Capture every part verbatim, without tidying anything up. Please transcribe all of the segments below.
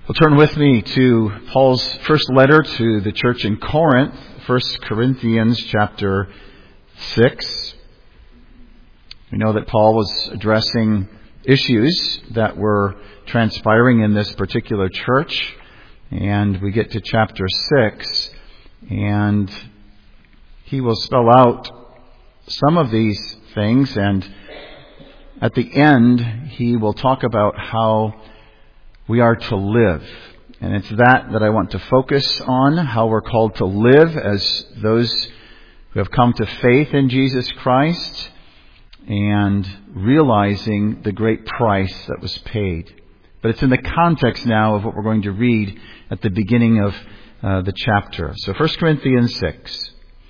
Well, turn with me to Paul's first letter to the church in Corinth, First Corinthians chapter six. We know that Paul was addressing issues that were transpiring in this particular church, and we get to chapter six, and he will spell out some of these things, and at the end he will talk about how we are to live. And it's that that I want to focus on, how we're called to live as those who have come to faith in Jesus Christ and realizing the great price that was paid. But it's in the context now of what we're going to read at the beginning of uh, the chapter. So First Corinthians six.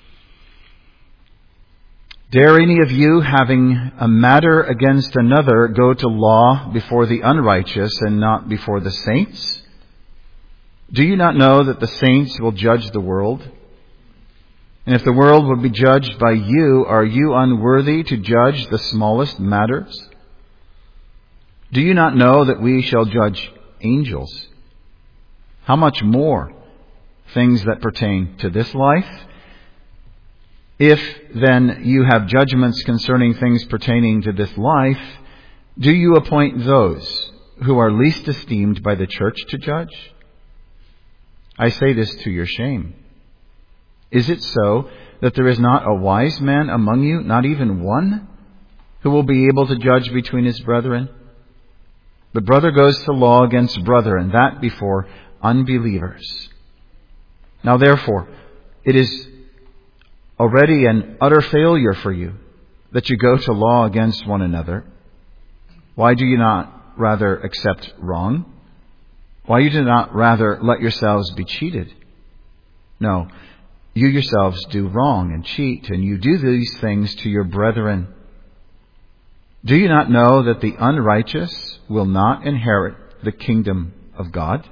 Dare any of you, having a matter against another, go to law before the unrighteous and not before the saints? Do you not know that the saints will judge the world? And if the world will be judged by you, are you unworthy to judge the smallest matters? Do you not know that we shall judge angels? How much more things that pertain to this life? If then you have judgments concerning things pertaining to this life, do you appoint those who are least esteemed by the church to judge? I say this to your shame. Is it so that there is not a wise man among you, not even one, who will be able to judge between his brethren? But brother goes to law against brother, and that before unbelievers. Now therefore, it is already an utter failure for you that you go to law against one another. Why do you not rather accept wrong? Why do you not rather let yourselves be cheated? No, you yourselves do wrong and cheat, and you do these things to your brethren. Do you not know that the unrighteous will not inherit the kingdom of God?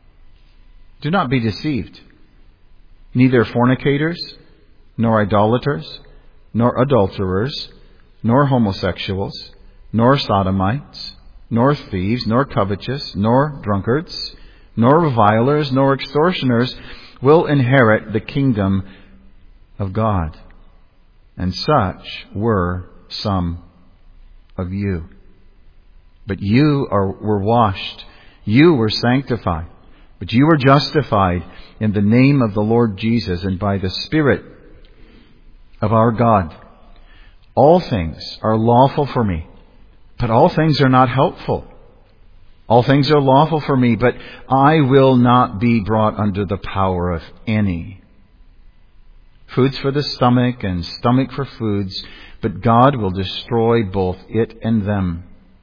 Do not be deceived. Neither fornicators, nor idolaters, nor adulterers, nor homosexuals, nor sodomites, nor thieves, nor covetous, nor drunkards, nor revilers, nor extortioners will inherit the kingdom of God. And such were some of you. But you are, were washed, you were sanctified, but you were justified in the name of the Lord Jesus and by the Spirit of our God. All things are lawful for me, but all things are not helpful. All things are lawful for me, but I will not be brought under the power of any. Food's for the stomach, and stomach for foods, but God will destroy both it and them.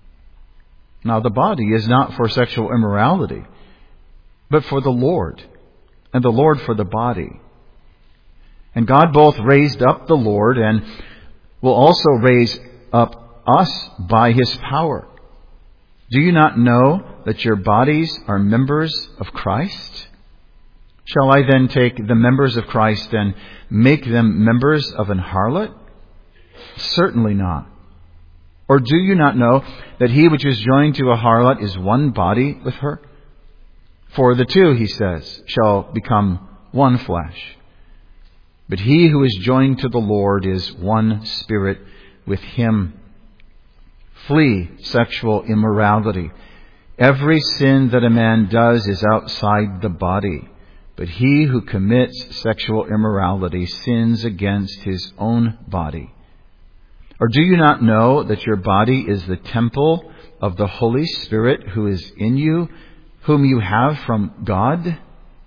Now the body is not for sexual immorality, but for the Lord, and the Lord for the body. And God both raised up the Lord and will also raise up us by His power. Do you not know that your bodies are members of Christ? Shall I then take the members of Christ and make them members of an harlot? Certainly not. Or do you not know that he which is joined to a harlot is one body with her? For the two, he says, shall become one flesh. But he who is joined to the Lord is one spirit with Him. Flee sexual immorality. Every sin that a man does is outside the body, but he who commits sexual immorality sins against his own body. Or do you not know that your body is the temple of the Holy Spirit who is in you, whom you have from God?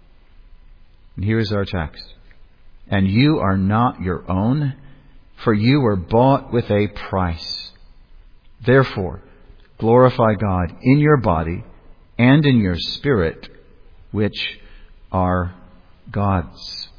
And here is our text. And you are not your own, for you were bought with a price. Therefore, glorify God in your body and in your spirit, which are God's.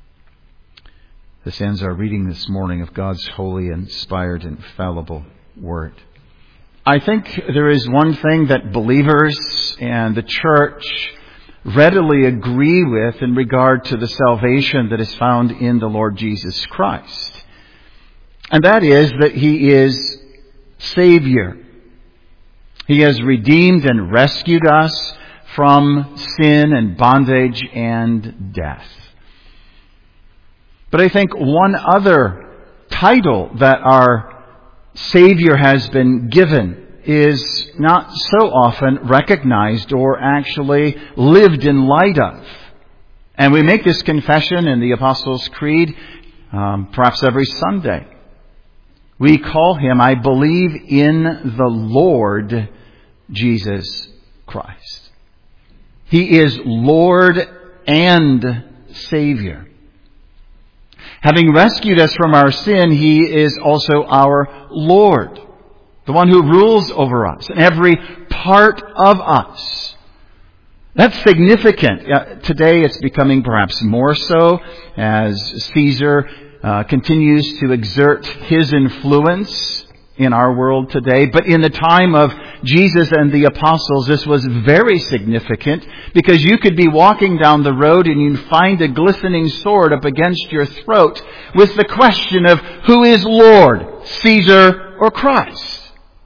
This ends our reading this morning of God's holy, inspired, infallible Word. I think there is one thing that believers and the church readily agree with in regard to the salvation that is found in the Lord Jesus Christ. And that is that He is Savior. He has redeemed and rescued us from sin and bondage and death. But I think one other title that our Savior has been given is not so often recognized or actually lived in light of. And we make this confession in the Apostles' Creed um, perhaps every Sunday. We call Him, I believe in the Lord Jesus Christ. He is Lord and Savior. Having rescued us from our sin, He is also our Lord, the one who rules over us and every part of us. That's significant. Uh, today it's becoming perhaps more so as Caesar uh, continues to exert his influence in our world today. But in the time of Jesus and the apostles, this was very significant, because you could be walking down the road and you'd find a glistening sword up against your throat with the question of who is Lord, Caesar or Christ?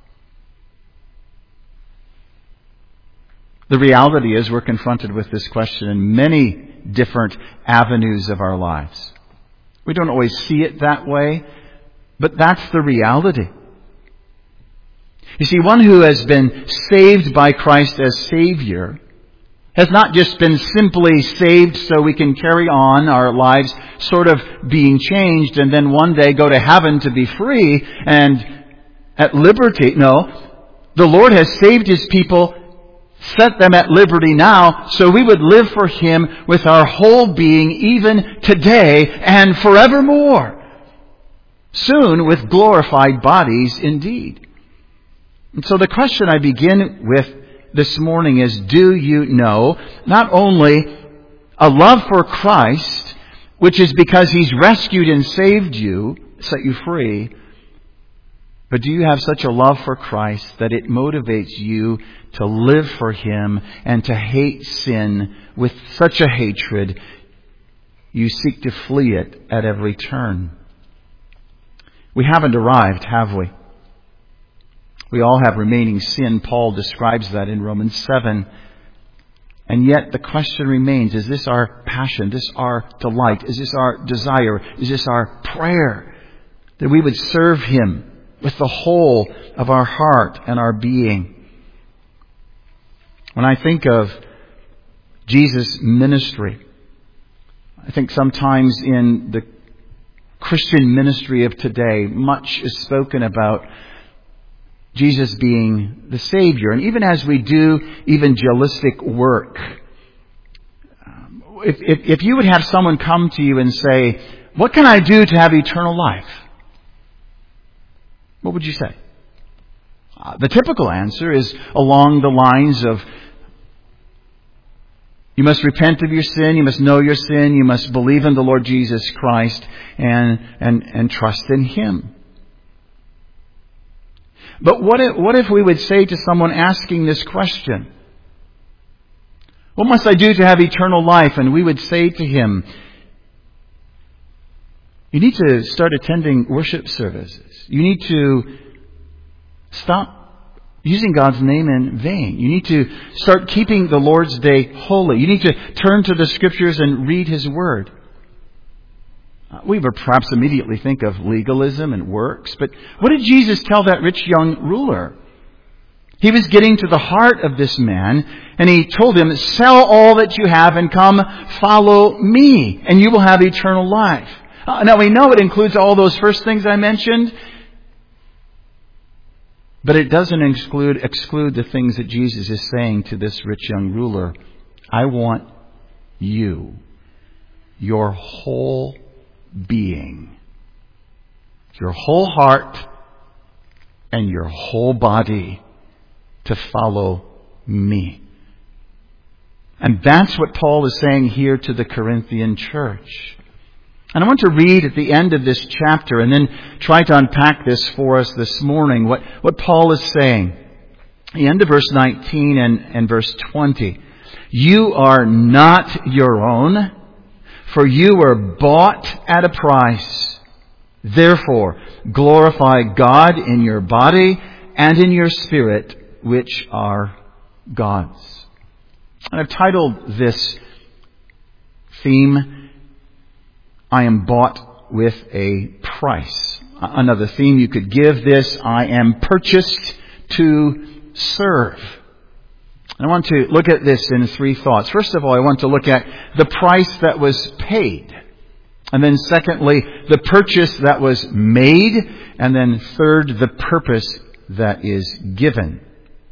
The reality is we're confronted with this question in many different avenues of our lives. We don't always see it that way, but that's the reality. You see, one who has been saved by Christ as Savior has not just been simply saved so we can carry on our lives sort of being changed and then one day go to heaven to be free and at liberty. No, the Lord has saved His people, set them at liberty now, so we would live for Him with our whole being even today and forevermore. Soon with glorified bodies indeed. And so the question I begin with this morning is, do you know not only a love for Christ, which is because He's rescued and saved you, set you free, but do you have such a love for Christ that it motivates you to live for Him and to hate sin with such a hatred you seek to flee it at every turn? We haven't arrived, have we? We all have remaining sin. Paul describes that in Romans seven. And yet the question remains, is this our passion? Is this our delight? Is this our desire? Is this our prayer? That we would serve Him with the whole of our heart and our being. When I think of Jesus' ministry, I think sometimes in the Christian ministry of today, much is spoken about Jesus being the Savior. And even as we do evangelistic work, if, if, if you would have someone come to you and say, what can I do to have eternal life? What would you say? Uh, the typical answer is along the lines of, you must repent of your sin, you must know your sin, you must believe in the Lord Jesus Christ and, and, and trust in Him. But what if, what if we would say to someone asking this question, what must I do to have eternal life? And we would say to him, you need to start attending worship services. You need to stop using God's name in vain. You need to start keeping the Lord's Day holy. You need to turn to the Scriptures and read His Word. We would perhaps immediately think of legalism and works, but what did Jesus tell that rich young ruler? He was getting to the heart of this man, and He told him, sell all that you have and come follow me, and you will have eternal life. Uh, now we know it includes all those first things I mentioned, but it doesn't exclude, exclude the things that Jesus is saying to this rich young ruler. I want you, your whole being, your whole heart and your whole body to follow me. And that's what Paul is saying here to the Corinthian church. And I want to read at the end of this chapter and then try to unpack this for us this morning, what, what Paul is saying. The end of verse nineteen and, and verse twenty. You are not your own, for you were bought at a price. Therefore, glorify God in your body and in your spirit, which are God's. And I've titled this theme, I am bought with a price. Another theme you could give this, I am purchased to serve. And I want to look at this in three thoughts. First of all, I want to look at the price that was paid. And then secondly, the purchase that was made. And then third, the purpose that is given.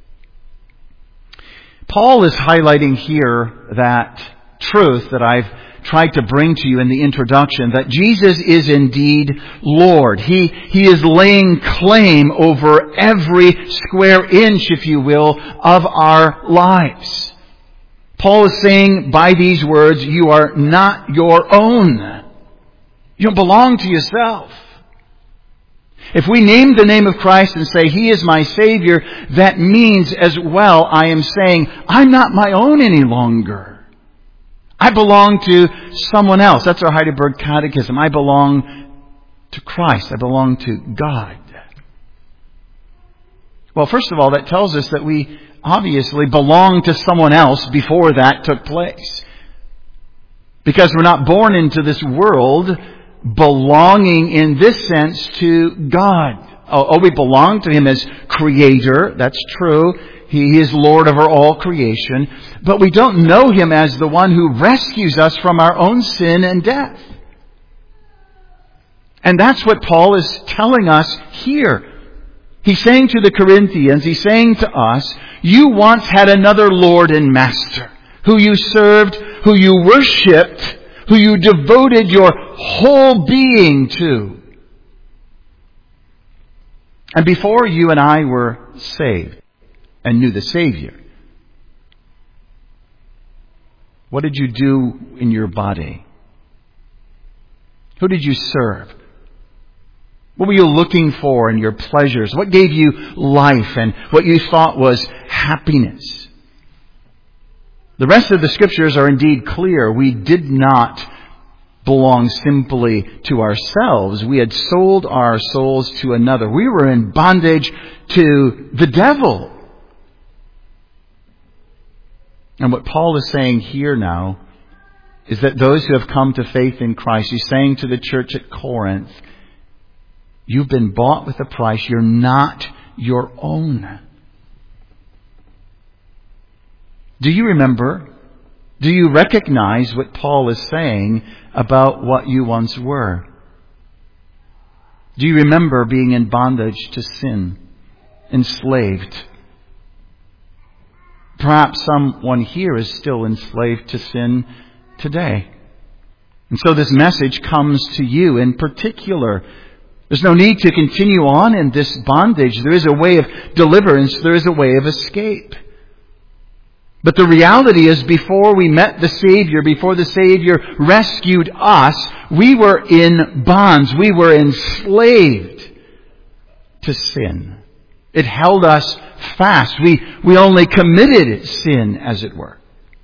Paul is highlighting here that truth that I've tried to bring to you in the introduction, that Jesus is indeed Lord. He, he is laying claim over every square inch, if you will, of our lives. Paul is saying by these words, you are not your own. You don't belong to yourself. If we name the name of Christ and say, He is my Savior, that means as well I am saying, I'm not my own any longer. I belong to someone else. That's our Heidelberg Catechism. I belong to Christ. I belong to God. Well, first of all, that tells us that we obviously belong to someone else before that took place. Because we're not born into this world belonging in this sense to God. Oh, oh, we belong to Him as Creator. That's true. He is Lord over all creation. But we don't know Him as the one who rescues us from our own sin and death. And that's what Paul is telling us here. He's saying to the Corinthians, he's saying to us, you once had another Lord and Master, who you served, who you worshipped, who you devoted your whole being to. And before you and I were saved and knew the Savior, what did you do in your body? Who did you serve? What were you looking for in your pleasures? What gave you life and what you thought was happiness? The rest of the Scriptures are indeed clear. We did not belong simply to ourselves. We had sold our souls to another. We were in bondage to the devil. And what Paul is saying here now is that those who have come to faith in Christ, he's saying to the church at Corinth, you've been bought with a price. You're not your own. Do you remember? Do you recognize what Paul is saying about what you once were? Do you remember being in bondage to sin, enslaved? Perhaps someone here is still enslaved to sin today. And so this message comes to you in particular. There's no need to continue on in this bondage. There is a way of deliverance. There is a way of escape. But the reality is, before we met the Savior, before the Savior rescued us, we were in bonds. We were enslaved to sin. It held us fast. We, we only committed sin, as it were.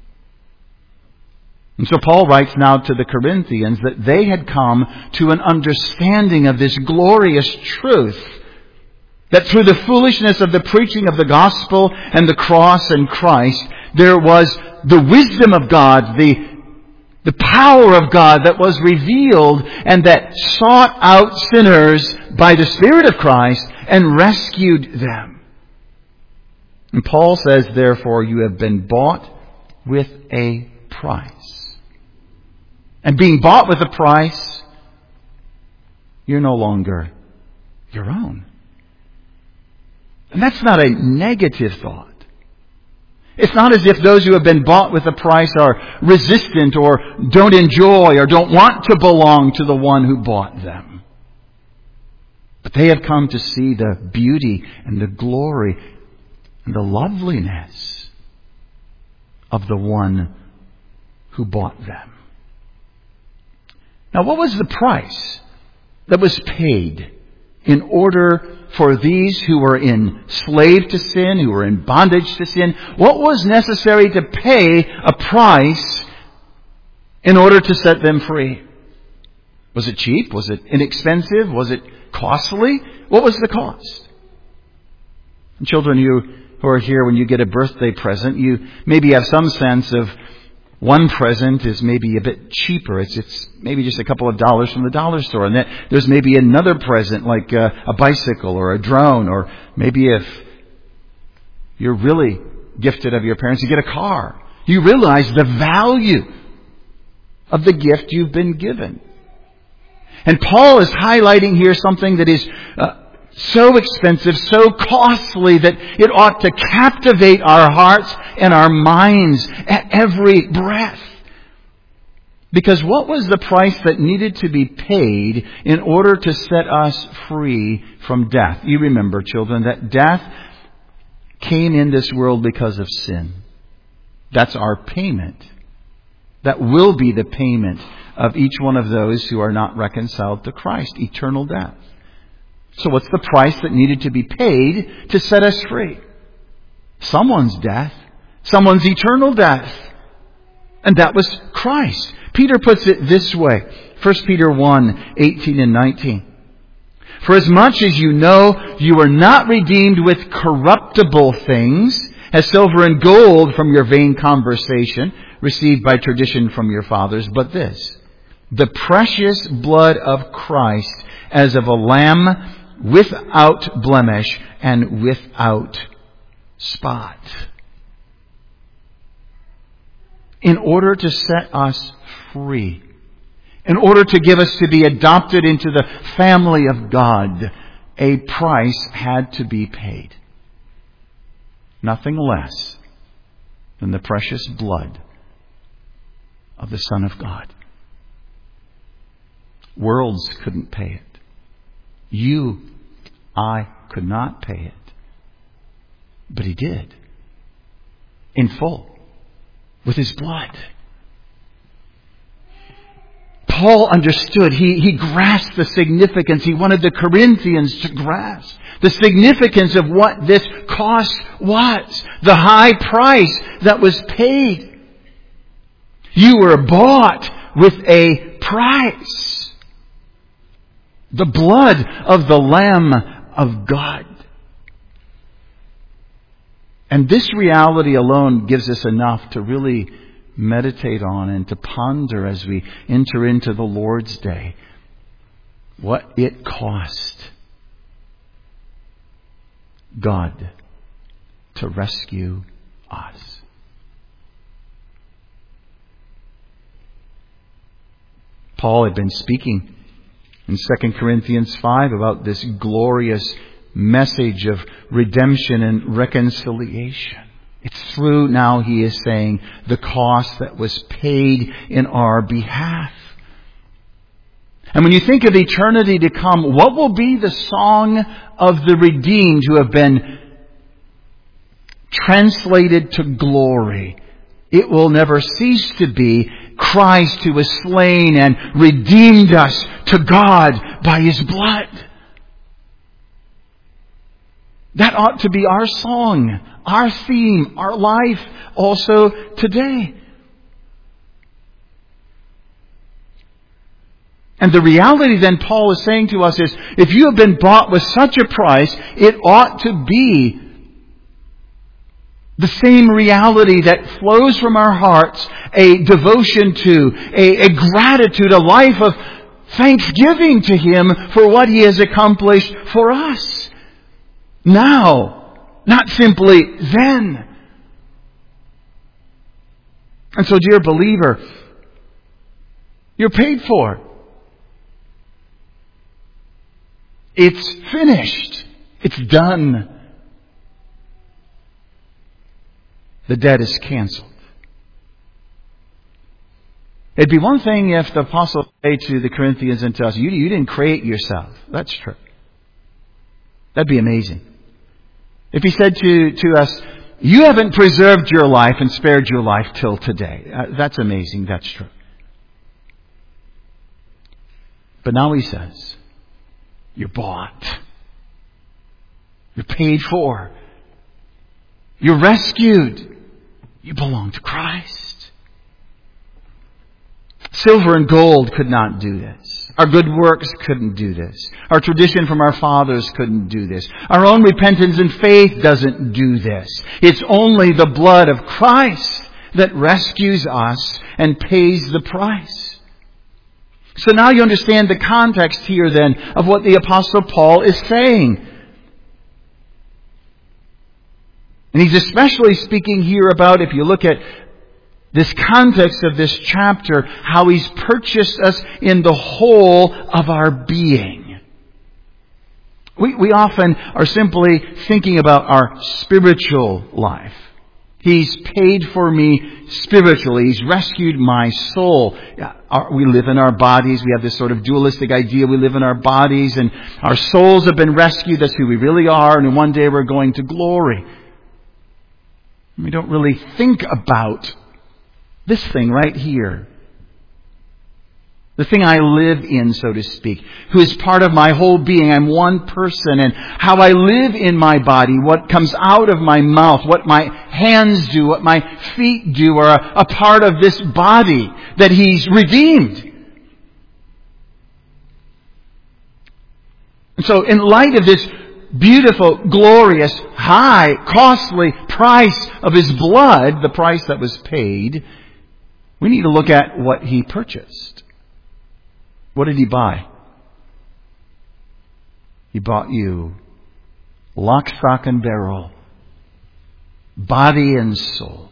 And so Paul writes now to the Corinthians that they had come to an understanding of this glorious truth, that through the foolishness of the preaching of the gospel and the cross and Christ, there was the wisdom of God, the, the power of God that was revealed and that sought out sinners by the Spirit of Christ and rescued them. And Paul says, therefore, you have been bought with a price. And being bought with a price, you're no longer your own. And that's not a negative thought. It's not as if those who have been bought with a price are resistant or don't enjoy or don't want to belong to the one who bought them. But they have come to see the beauty and the glory and the loveliness of the one who bought them. Now, what was the price that was paid in order for these who were enslaved to sin, who were in bondage to sin? What was necessary to pay a price in order to set them free? Was it cheap? Was it inexpensive? Was it costly? What was the cost? And children, you who are here, when you get a birthday present, you maybe have some sense of one present is maybe a bit cheaper. It's it's maybe just a couple of dollars from the dollar store. And then there's maybe another present like a, a bicycle or a drone, or maybe if you're really gifted of your parents, you get a car. You realize the value of the gift you've been given. And Paul is highlighting here something that is uh, so expensive, so costly, that it ought to captivate our hearts and our minds at every breath. Because what was the price that needed to be paid in order to set us free from death? You remember, children, that death came in this world because of sin. That's our payment. That will be the payment of each one of those who are not reconciled to Christ, eternal death. So what's the price that needed to be paid to set us free? Someone's death. Someone's eternal death. And that was Christ. Peter puts it this way. First Peter one, eighteen and nineteen. For as much as you know you are not redeemed with corruptible things, as silver and gold from your vain conversation, received by tradition from your fathers, but this, the precious blood of Christ, as of a lamb without blemish and without spot. In order to set us free, in order to give us to be adopted into the family of God, a price had to be paid. Nothing less than the precious blood of the Son of God. Worlds couldn't pay it. You, I could not pay it. But He did. In full. With His blood. Paul understood. He, he grasped the significance. He wanted the Corinthians to grasp the significance of what this cost was. The high price that was paid. You were bought with a price. The blood of the Lamb of God. And this reality alone gives us enough to really meditate on and to ponder as we enter into the Lord's Day what it cost God to rescue us. Paul had been speaking in Second Corinthians five about this glorious message of redemption and reconciliation. It's through, now he is saying, the cost that was paid in our behalf. And when you think of eternity to come, what will be the song of the redeemed who have been translated to glory? It will never cease to be Christ who was slain and redeemed us to God by His blood. That ought to be our song, our theme, our life also today. And the reality then Paul is saying to us is, if you have been bought with such a price, it ought to be the same reality that flows from our hearts, a devotion to, a, a gratitude, a life of thanksgiving to Him for what He has accomplished for us. Now, not simply then. And so, dear believer, you're paid for. It's finished. It's done. The debt is canceled. It'd be one thing if the apostle said to the Corinthians and to us, you, you didn't create yourself. That's true. That'd be amazing. If he said to, to us, you haven't preserved your life and spared your life till today. Uh, that's amazing. That's true. But now he says, you're bought. You're paid for. You're rescued. You belong to Christ. Silver and gold could not do this. Our good works couldn't do this. Our tradition from our fathers couldn't do this. Our own repentance and faith doesn't do this. It's only the blood of Christ that rescues us and pays the price. So now you understand the context here then of what the Apostle Paul is saying. And he's especially speaking here about, if you look at this context of this chapter, how he's purchased us in the whole of our being. We, we often are simply thinking about our spiritual life. He's paid for me spiritually. He's rescued my soul. We live in our bodies. We have this sort of dualistic idea. We live in our bodies and our souls have been rescued. That's who we really are. And one day we're going to glory. We don't really think about this thing right here. The thing I live in, so to speak, who is part of my whole being. I'm one person, and how I live in my body, what comes out of my mouth, what my hands do, what my feet do, are a, a part of this body that He's redeemed. And so in light of this beautiful, glorious, high, costly price of His blood, the price that was paid, we need to look at what He purchased. What did He buy? He bought you. Lock, stock, and barrel. Body and soul.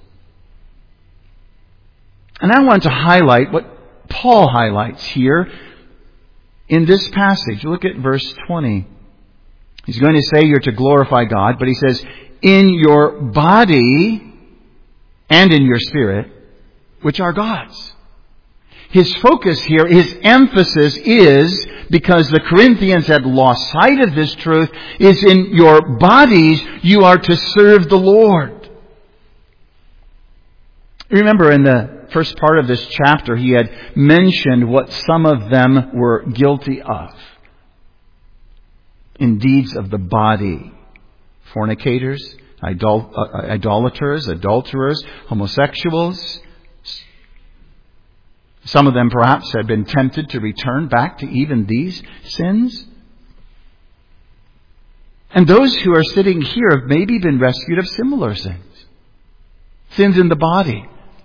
And I want to highlight what Paul highlights here in this passage. Look at verse twenty. He's going to say you're to glorify God, but he says, in your body and in your spirit, which are God's. His focus here, his emphasis is, because the Corinthians had lost sight of this truth, is in your bodies you are to serve the Lord. Remember in the first part of this chapter, he had mentioned what some of them were guilty of. In deeds of the body. Fornicators, idol- uh, idolaters, adulterers, homosexuals. Some of them perhaps had been tempted to return back to even these sins. And those who are sitting here have maybe been rescued of similar sins. Sins in the body.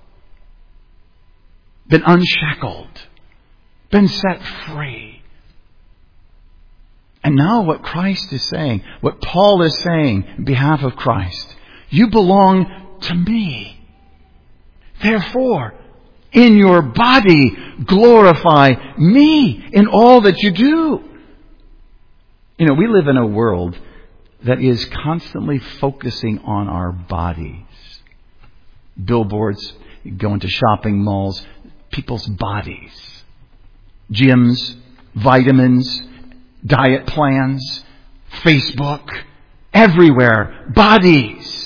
Been unshackled. Been set free. And now what Christ is saying, what Paul is saying on behalf of Christ, you belong to me. Therefore, in your body, glorify me in all that you do. You know, we live in a world that is constantly focusing on our bodies. Billboards, you go into shopping malls, people's bodies. Gyms, vitamins, diet plans, Facebook, everywhere, bodies.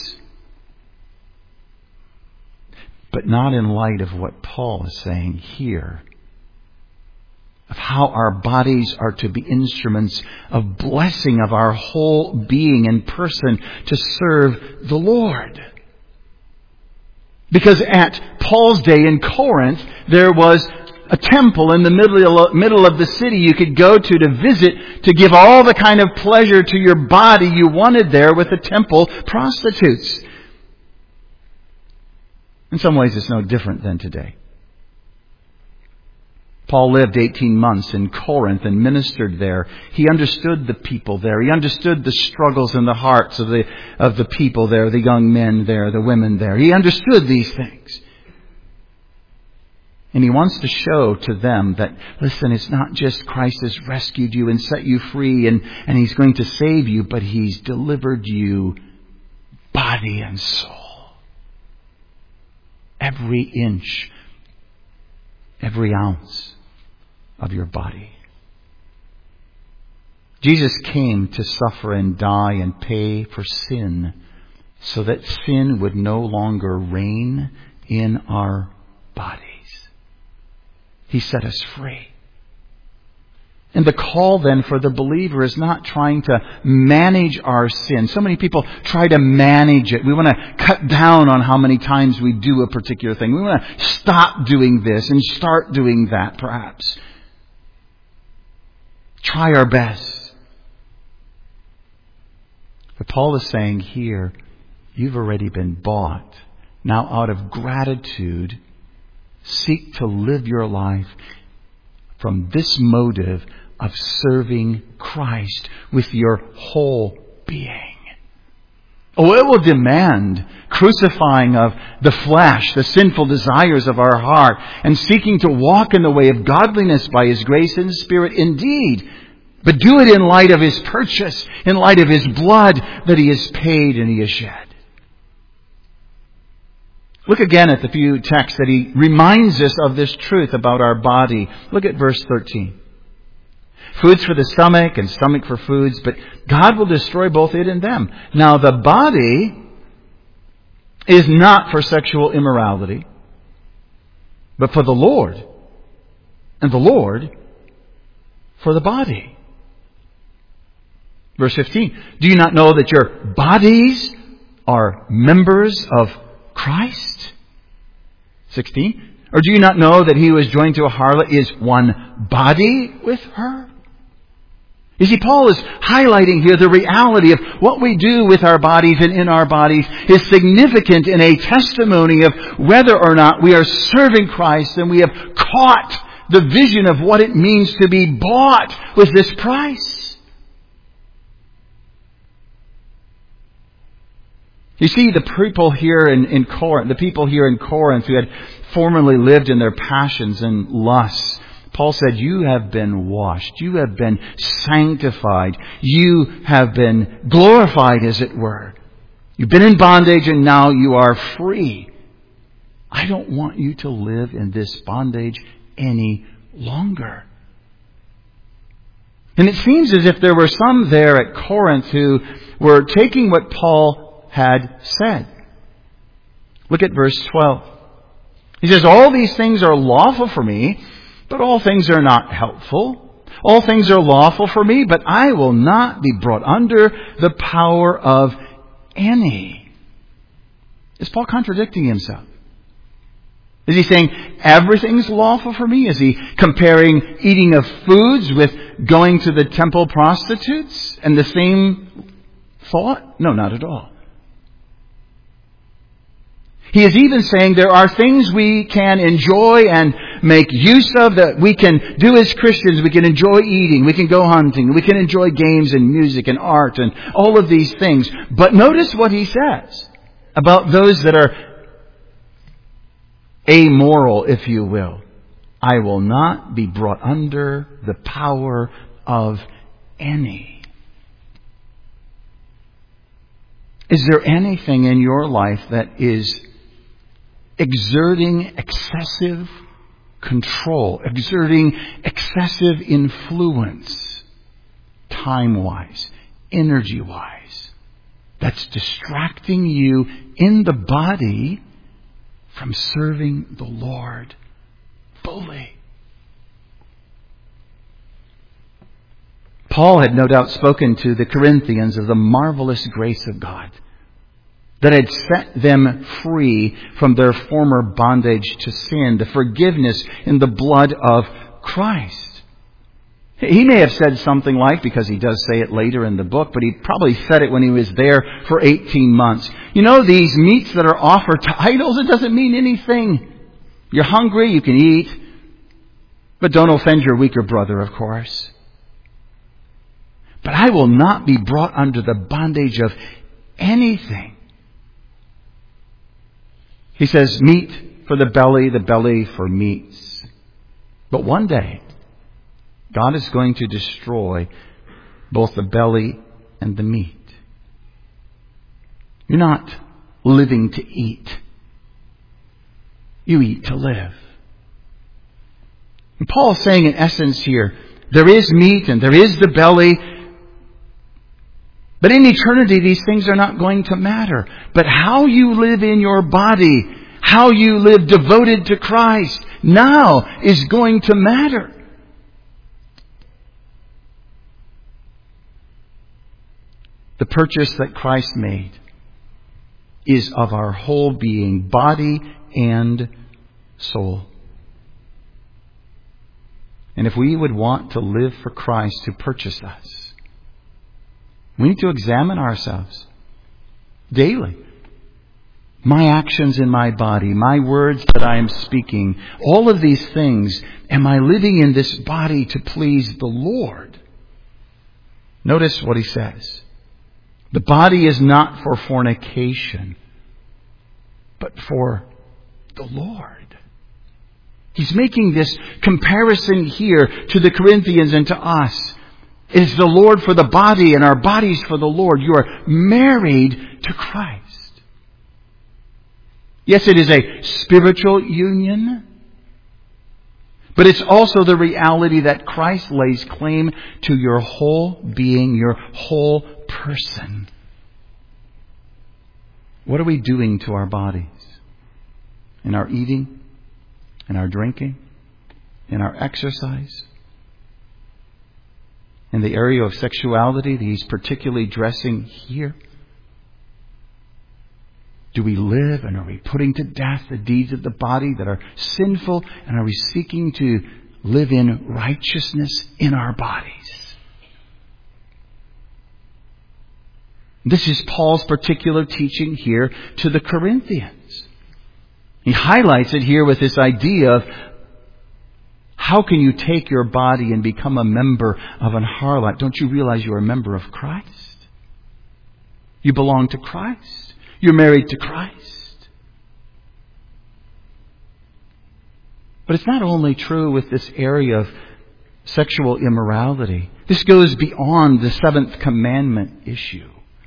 But not in light of what Paul is saying here, of how our bodies are to be instruments of blessing of our whole being and person to serve the Lord. Because at Paul's day in Corinth, there was a temple in the middle middle of the city you could go to to visit, to give all the kind of pleasure to your body you wanted there with the temple prostitutes. In some ways, it's no different than today. Paul lived eighteen months in Corinth and ministered there. He understood the people there. He understood the struggles in the hearts of the of the people there, the young men there, the women there. He understood these things. And he wants to show to them that, listen, it's not just Christ has rescued you and set you free and, and He's going to save you, but He's delivered you body and soul. Every inch, every ounce of your body. Jesus came to suffer and die and pay for sin so that sin would no longer reign in our bodies. He set us free. And the call then for the believer is not trying to manage our sin. So many people try to manage it. We want to cut down on how many times we do a particular thing. We want to stop doing this and start doing that, perhaps. try our best. But Paul is saying here, you've already been bought. Now out of gratitude, seek to live your life from this motive of serving Christ with your whole being. Oh, it will demand crucifying of the flesh, the sinful desires of our heart, and seeking to walk in the way of godliness by His grace and Spirit indeed. But do it in light of His purchase, in light of His blood that He has paid and He has shed. Look again at the few texts that He reminds us of this truth about our body. Look at verse thirteen. Foods for the stomach and stomach for foods, but God will destroy both it and them. Now the body is not for sexual immorality, but for the Lord, and the Lord for the body. Verse fifteen, do you not know that your bodies are members of Christ? sixteen, or do you not know that he who is joined to a harlot is one body with her? You see, Paul is highlighting here the reality of what we do with our bodies and in our bodies is significant in a testimony of whether or not we are serving Christ and we have caught the vision of what it means to be bought with this price. You see, the people here in, in Corinth, the people here in Corinth who had formerly lived in their passions and lusts, Paul said, you have been washed. You have been sanctified. You have been glorified, as it were. You've been in bondage and now you are free. I don't want you to live in this bondage any longer. And it seems as if there were some there at Corinth who were taking what Paul had said. Look at verse twelve. He says, all these things are lawful for me, but all things are not helpful. All things are lawful for me, but I will not be brought under the power of any. Is Paul contradicting himself? Is he saying everything's lawful for me? Is he comparing eating of foods with going to the temple prostitutes and the same thought? No, not at all. He is even saying there are things we can enjoy and make use of that we can do as Christians. We can enjoy eating. We can go hunting. We can enjoy games and music and art and all of these things. But notice what he says about those that are amoral, if you will. I will not be brought under the power of any. Is there anything in your life that is exerting excessive control, exerting excessive influence, time-wise, energy-wise, that's distracting you in the body from serving the Lord fully? Paul had no doubt spoken to the Corinthians of the marvelous grace of God that had set them free from their former bondage to sin, the forgiveness in the blood of Christ. He may have said something like, because he does say it later in the book, but he probably said it when he was there for eighteen months. You know, these meats that are offered to idols, it doesn't mean anything. You're hungry, you can eat, but don't offend your weaker brother, of course. But I will not be brought under the bondage of anything. He says, meat for the belly, the belly for meats. But one day, God is going to destroy both the belly and the meat. You're not living to eat. You eat to live. And Paul is saying in essence here, there is meat and there is the belly, but in eternity, these things are not going to matter. But how you live in your body, how you live devoted to Christ now is going to matter. The purchase that Christ made is of our whole being, body and soul. And if we would want to live for Christ who purchased us, we need to examine ourselves daily. My actions in my body, my words that I am speaking, all of these things, am I living in this body to please the Lord? Notice what he says. The body is not for fornication, but for the Lord. He's making this comparison here to the Corinthians and to us. It is the Lord for the body and our bodies for the Lord. You are married to Christ. Yes, it is a spiritual union, but it's also the reality that Christ lays claim to your whole being, your whole person. What are we doing to our bodies? In our eating? In our drinking? In our exercise? In the area of sexuality that he's particularly addressing here? Do we live and are we putting to death the deeds of the body that are sinful, and are we seeking to live in righteousness in our bodies? This is Paul's particular teaching here to the Corinthians. He highlights it here with this idea of how can you take your body and become a member of an harlot? Don't you realize you're a member of Christ? You belong to Christ. You're married to Christ. But it's not only true with this area of sexual immorality. This goes beyond the seventh commandment issue.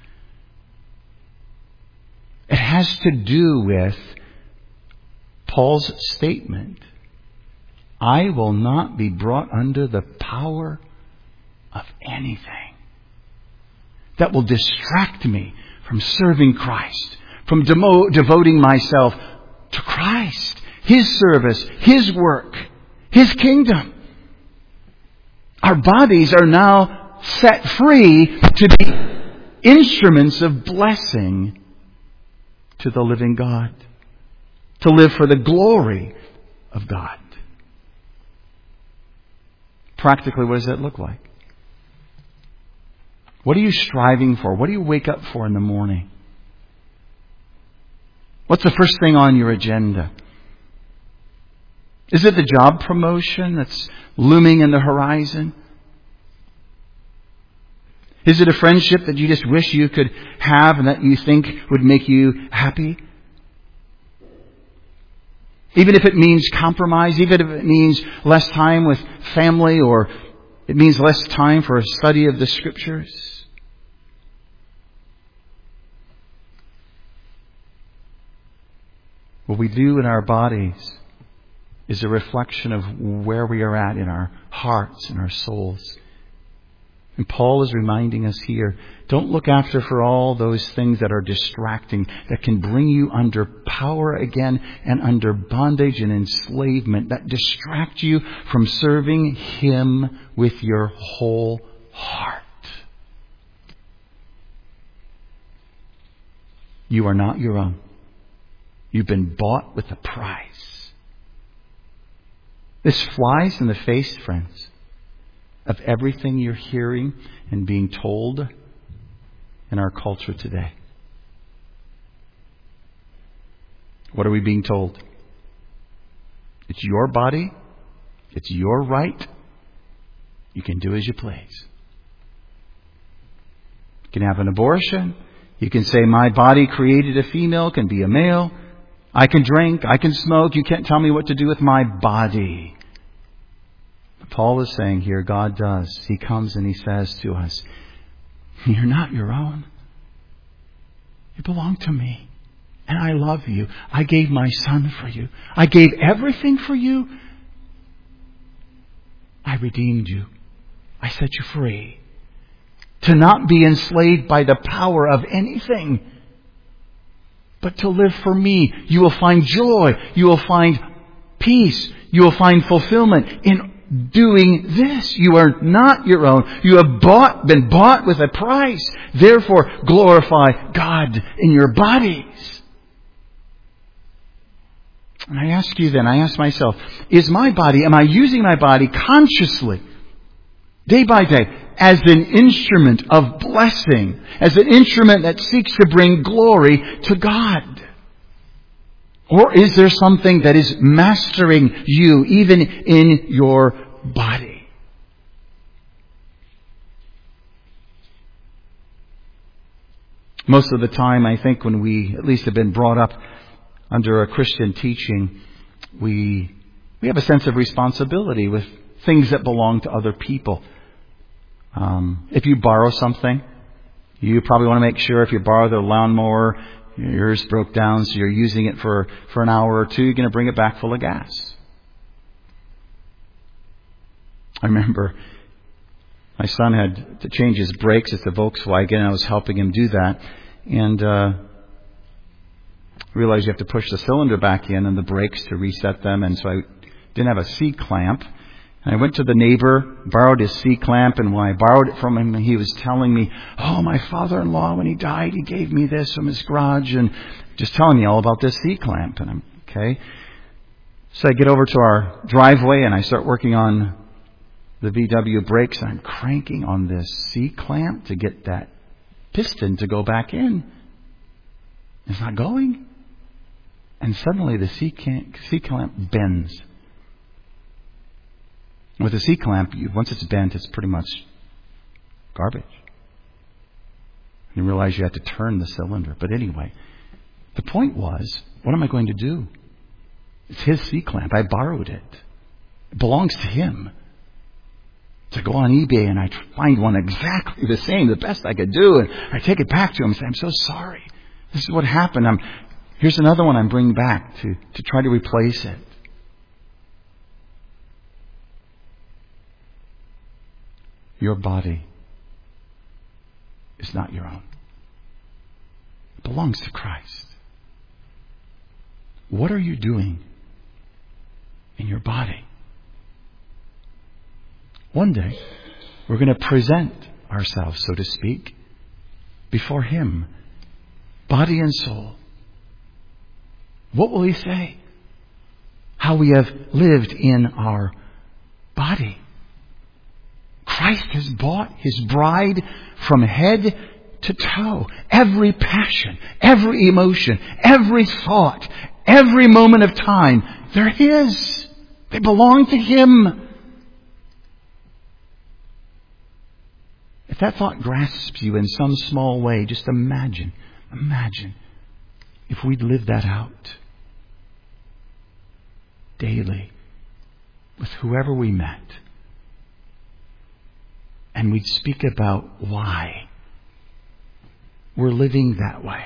It has to do with Paul's statement, I will not be brought under the power of anything that will distract me from serving Christ, from demo- devoting myself to Christ, His service, His work, His kingdom. Our bodies are now set free to be instruments of blessing to the living God, to live for the glory of God. Practically, what does that look like? What are you striving for? What do you wake up for in the morning? What's the first thing on your agenda? Is it the job promotion that's looming in the horizon? Is it a friendship that you just wish you could have and that you think would make you happy? Even if it means compromise, even if it means less time with family, or it means less time for a study of the Scriptures. What we do in our bodies is a reflection of where we are at in our hearts and our souls. And Paul is reminding us here, don't look after for all those things that are distracting, that can bring you under power again and under bondage and enslavement, that distract you from serving Him with your whole heart. You are not your own. You've been bought with a price. This flies in the face, friends, of everything you're hearing and being told in our culture today. What are we being told? It's your body. It's your right. You can do as you please. You can have an abortion. You can say, my body created a female, can be a male. I can drink. I can smoke. You can't tell me what to do with my body. Paul is saying here, God does. He comes and He says to us, you're not your own. You belong to me. And I love you. I gave my Son for you. I gave everything for you. I redeemed you. I set you free. To not be enslaved by the power of anything, but to live for me. You will find joy. You will find peace. You will find fulfillment in doing this. You are not your own. You have bought, been bought with a price. Therefore, glorify God in your bodies. And I ask you then, I ask myself, is my body, am I using my body consciously, day by day, as an instrument of blessing, as an instrument that seeks to bring glory to God? Or is there something that is mastering you, even in your body? Most of the time, I think, when we at least have been brought up under a Christian teaching, we we have a sense of responsibility with things that belong to other people. Um, if you borrow something, you probably want to make sure if you borrow the lawnmower, yours broke down, so you're using it for, for an hour or two, you're going to bring it back full of gas. I remember my son had to change his brakes. It's a Volkswagen, and I was helping him do that. And uh realized you have to push the cylinder back in and the brakes to reset them. And so I didn't have a C-clamp. And I went to the neighbor, borrowed his C-clamp, and when I borrowed it from him, he was telling me, oh, my father-in-law, when he died, he gave me this from his garage, and just telling me all about this C-clamp. And I'm, okay. So I get over to our driveway, and I start working on the V W brakes, and I'm cranking on this C-clamp to get that piston to go back in. It's not going. And suddenly the C-clamp bends. With a C-clamp, you, once it's bent, it's pretty much garbage. And you realize you have to turn the cylinder. But anyway, the point was, what am I going to do? It's his C-clamp. I borrowed it. It belongs to him. To go on eBay and I find one exactly the same, the best I could do, and I take it back to him and say, I'm so sorry. This is what happened. I'm, here's another one I'm bringing back to, to try to replace it. Your body is not your own. It belongs to Christ. What are you doing in your body? One day, we're going to present ourselves, so to speak, before Him. Body and soul. What will He say? How we have lived in our body. Christ has bought His bride from head to toe. Every passion, every emotion, every thought, every moment of time, they're His. They belong to Him. If that thought grasps you in some small way, just imagine Imagine if we'd live that out daily with whoever we met. And we'd speak about why we're living that way.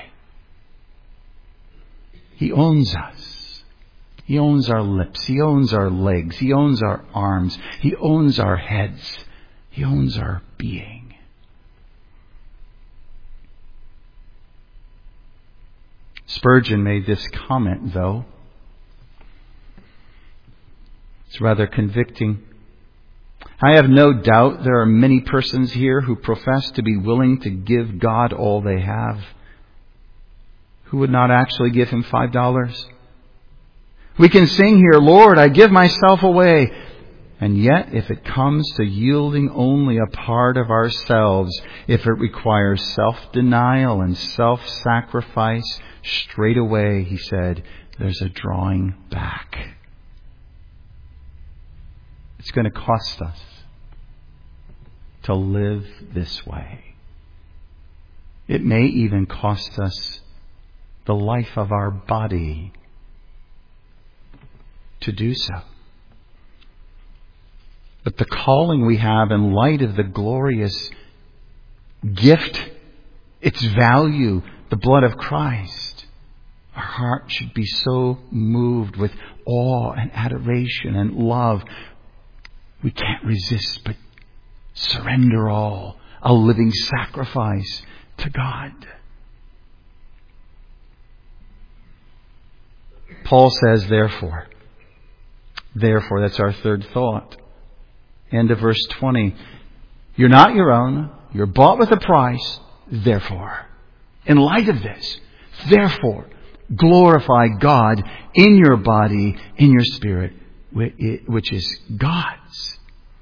He owns us. He owns our lips. He owns our legs. He owns our arms. He owns our heads. He owns our being. Spurgeon made this comment, though. It's rather convicting. I have no doubt there are many persons here who profess to be willing to give God all they have, who would not actually give Him five dollars. We can sing here, Lord, I give myself away. And yet, if it comes to yielding only a part of ourselves, if it requires self-denial and self-sacrifice, straight away, he said, there's a drawing back. It's going to cost us to live this way. It may even cost us the life of our body to do so. But the calling we have in light of the glorious gift, its value, the blood of Christ, our heart should be so moved with awe and adoration and love. We can't resist but surrender all, a living sacrifice to God. Paul says, therefore, therefore, that's our third thought. End of verse twenty. You're not your own. You're bought with a price. Therefore, in light of this, therefore, glorify God in your body, in your spirit, which is God's.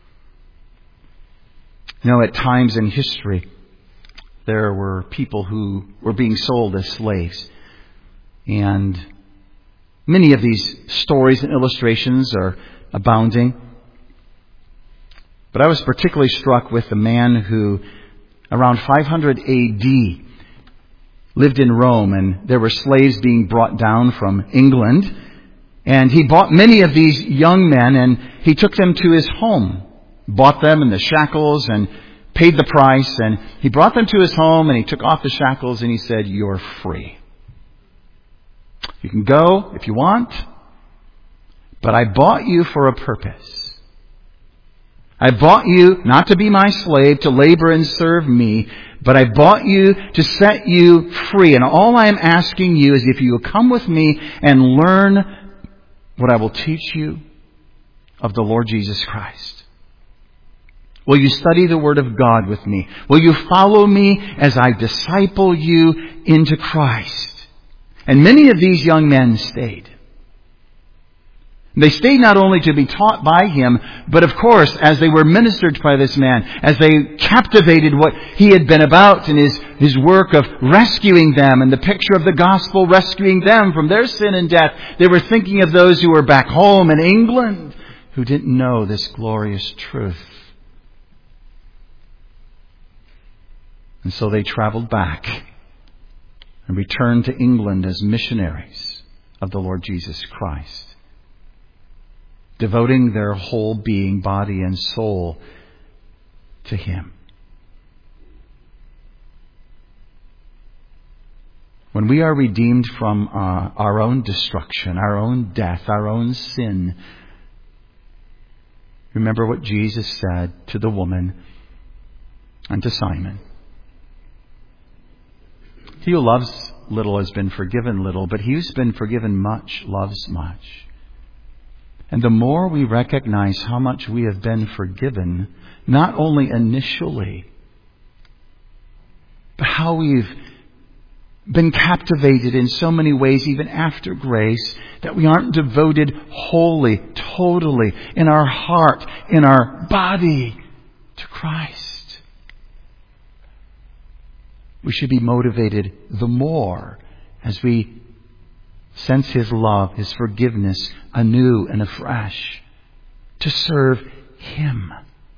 You know, at times in history, there were people who were being sold as slaves. And many of these stories and illustrations are abounding. But I was particularly struck with the man who, around five hundred A D, lived in Rome, and there were slaves being brought down from England. And he bought many of these young men, and he took them to his home, bought them in the shackles and paid the price. And he brought them to his home, and he took off the shackles, and he said, "You're free. You can go if you want, but I bought you for a purpose. I bought you not to be my slave, to labor and serve me, but I bought you to set you free. And all I am asking you is if you will come with me and learn what I will teach you of the Lord Jesus Christ. Will you study the Word of God with me? Will you follow me as I disciple you into Christ?" And many of these young men stayed. They stayed not only to be taught by him, but of course, as they were ministered by this man, as they captivated what he had been about in his, his work of rescuing them and the picture of the gospel rescuing them from their sin and death, they were thinking of those who were back home in England who didn't know this glorious truth. And so they traveled back and returned to England as missionaries of the Lord Jesus Christ, devoting their whole being, body and soul to Him. When we are redeemed from uh, our own destruction, our own death, our own sin, remember what Jesus said to the woman and to Simon. He who loves little has been forgiven little, but he who's been forgiven much loves much. And the more we recognize how much we have been forgiven, not only initially, but how we've been captivated in so many ways, even after grace, that we aren't devoted wholly, totally, in our heart, in our body, to Christ. We should be motivated the more as we sense His love, His forgiveness, anew and afresh, to serve Him.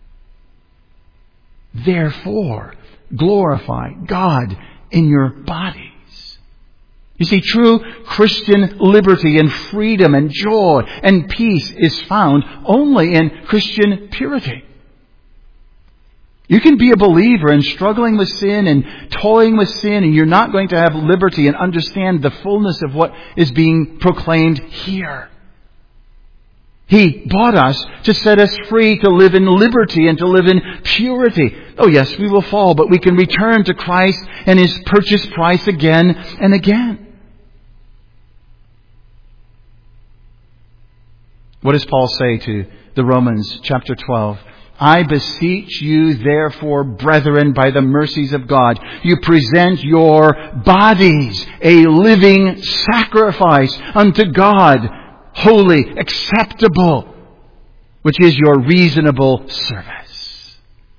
Therefore, glorify God in your bodies. You see, true Christian liberty and freedom and joy and peace is found only in Christian purity. You can be a believer and struggling with sin and toying with sin, and you're not going to have liberty and understand the fullness of what is being proclaimed here. He bought us to set us free, to live in liberty and to live in purity. Oh yes, we will fall, but we can return to Christ and His purchase price again and again. What does Paul say to the Romans, chapter twelve? I beseech you, therefore, brethren, by the mercies of God, you present your bodies a living sacrifice unto God, holy, acceptable, which is your reasonable service.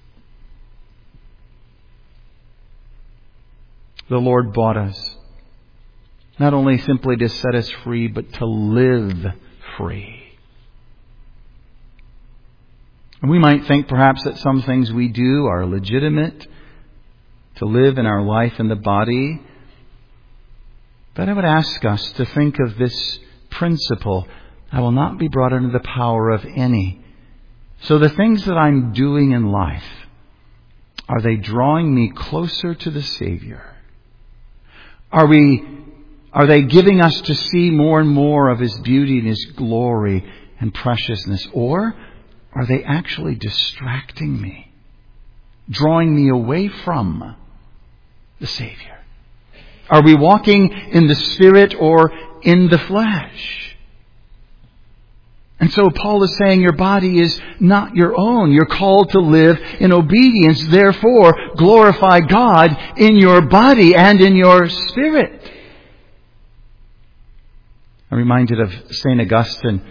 The Lord bought us, not only simply to set us free, but to live free. And we might think perhaps that some things we do are legitimate to live in our life in the body. But I would ask us to think of this principle: I will not be brought under the power of any. So the things that I'm doing in life, are they drawing me closer to the Savior? Are we, are they giving us to see more and more of His beauty and His glory and preciousness? Or are they actually distracting me, drawing me away from the Savior? Are we walking in the Spirit or in the flesh? And so Paul is saying your body is not your own. You're called to live in obedience. Therefore, glorify God in your body and in your spirit. I'm reminded of Saint Augustine.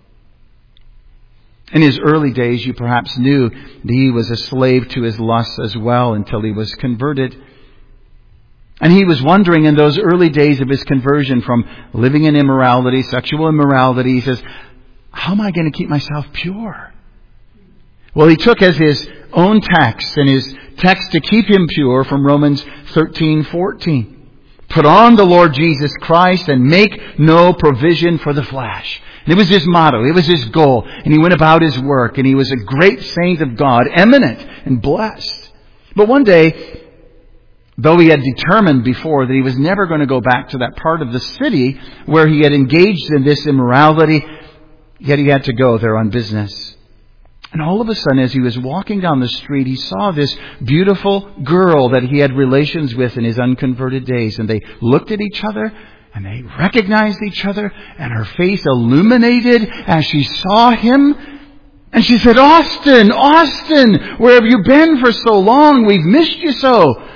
In his early days, you perhaps knew that he was a slave to his lusts as well until he was converted. And he was wondering in those early days of his conversion from living in immorality, sexual immorality, he says, how am I going to keep myself pure? Well, he took as his own text and his text to keep him pure from Romans thirteen fourteen. Put on the Lord Jesus Christ and make no provision for the flesh. And it was his motto. It was his goal. And he went about his work. And he was a great saint of God, eminent and blessed. But one day, though he had determined before that he was never going to go back to that part of the city where he had engaged in this immorality, yet he had to go there on business. And all of a sudden, as he was walking down the street, he saw this beautiful girl that he had relations with in his unconverted days. And they looked at each other and they recognized each other, and her face illuminated as she saw him. And she said, Austin, Austin, where have you been for so long? We've missed you so.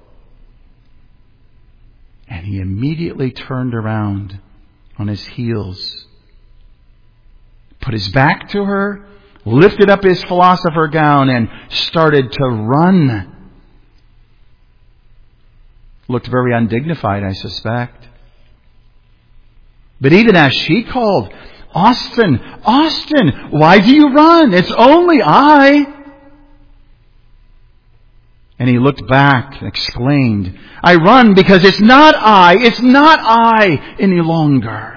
And he immediately turned around on his heels, put his back to her, lifted up his philosopher gown, and started to run. Looked very undignified, I suspect. But even as she called, Austin, Austin, why do you run? It's only I. And he looked back and exclaimed, I run because it's not I, it's not I any longer.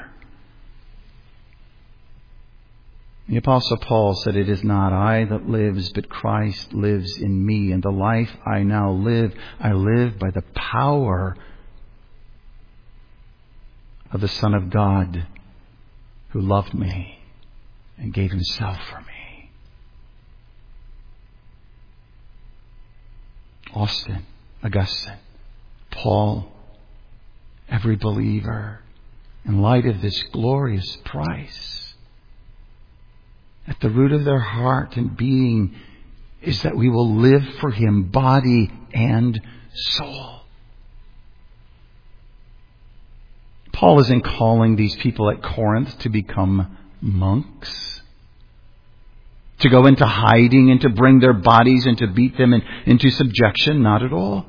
The Apostle Paul said, it is not I that lives, but Christ lives in me. And the life I now live, I live by the power of the Son of God who loved me and gave himself for me. Austin, Augustine, Paul, every believer, in light of this glorious price, at the root of their heart and being is that we will live for him, body and soul. Paul isn't calling these people at Corinth to become monks, to go into hiding and to bring their bodies and to beat them in, into subjection. Not at all.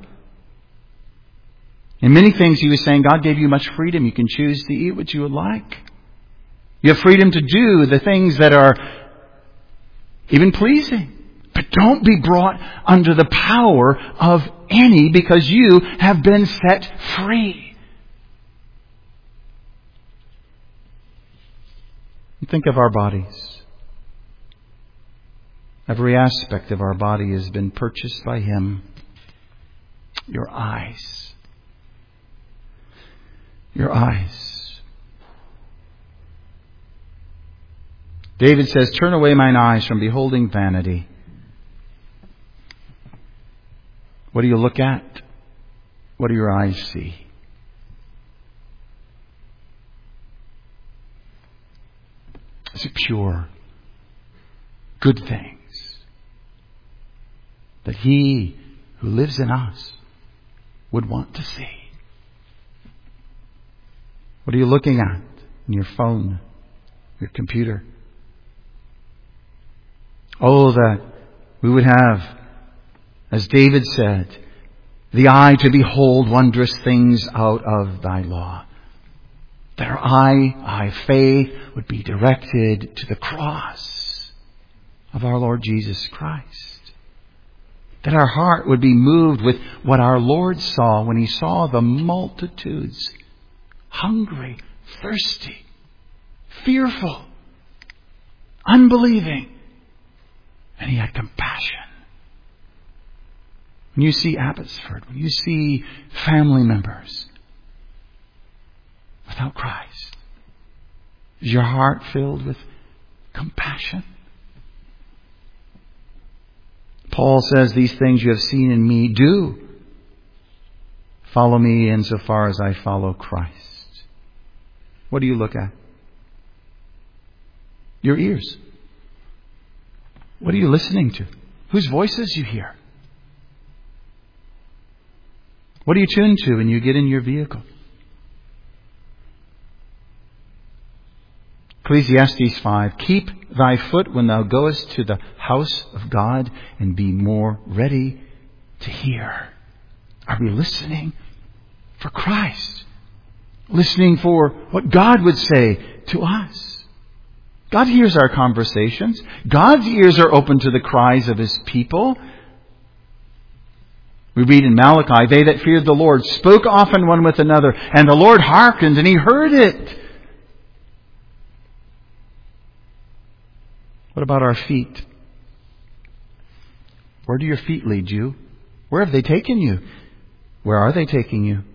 In many things he was saying, God gave you much freedom. You can choose to eat what you would like. You have freedom to do the things that are even pleasing. But don't be brought under the power of any, because you have been set free. Think of our bodies. Every aspect of our body has been purchased by him. Your eyes. Your eyes. David says, turn away mine eyes from beholding vanity. What do you look at? What do your eyes see? Is it pure, good things that he who lives in us would want to see? What are you looking at in your phone, your computer? Oh, that we would have, as David said, the eye to behold wondrous things out of thy law. That our eye, our faith would be directed to the cross of our Lord Jesus Christ. That our heart would be moved with what our Lord saw when he saw the multitudes, hungry, thirsty, fearful, unbelieving. And he had compassion. When you see Abbotsford, when you see family members without Christ, is your heart filled with compassion? Paul says, these things you have seen in me, do. Follow me insofar as I follow Christ. What do you look at? Your ears. What are you listening to? Whose voices you hear? What do you tune to when you get in your vehicle? Ecclesiastes five, keep thy foot when thou goest to the house of God, and be more ready to hear. Are we listening for Christ? Listening for what God would say to us? God hears our conversations. God's ears are open to the cries of His people. We read in Malachi, they that feared the Lord spoke often one with another, and the Lord hearkened, and He heard it. What about our feet? Where do your feet lead you? Where have they taken you? Where are they taking you?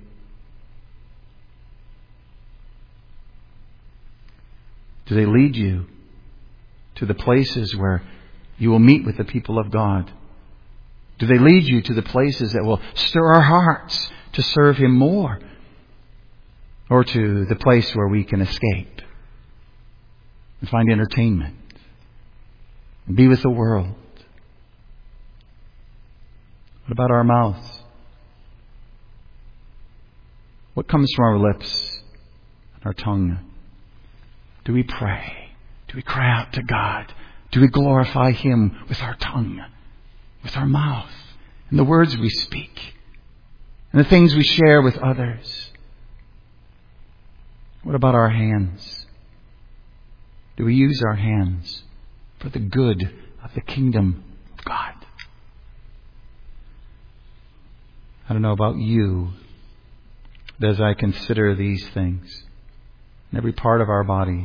Do they lead you to the places where you will meet with the people of God? Do they lead you to the places that will stir our hearts to serve Him more? Or to the place where we can escape and find entertainment and be with the world? What about our mouths? What comes from our lips and our tongue? Do we pray? Do we cry out to God? Do we glorify Him with our tongue, with our mouth, and the words we speak, and the things we share with others? What about our hands? Do we use our hands for the good of the kingdom of God? I don't know about you, but as I consider these things, in every part of our body,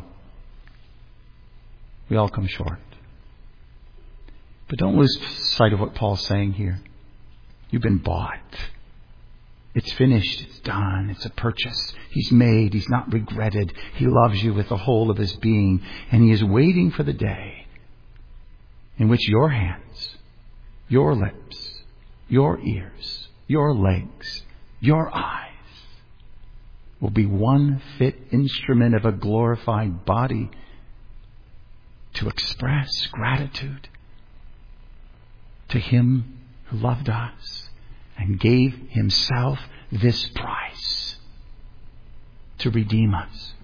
we all come short. But don't lose sight of what Paul's saying here. You've been bought. It's finished. It's done. It's a purchase. He's made. He's not regretted. He loves you with the whole of His being. And He is waiting for the day in which your hands, your lips, your ears, your legs, your eyes will be one fit instrument of a glorified body to express gratitude to Him who loved us and gave Himself this price to redeem us.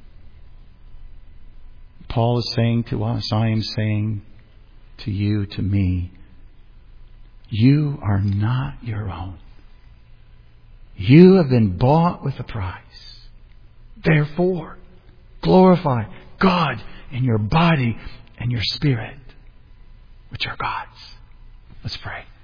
Paul is saying to us, I am saying to you, to me, you are not your own. You have been bought with a price. Therefore, glorify God in your body and your spirit, which are God's. Let's pray.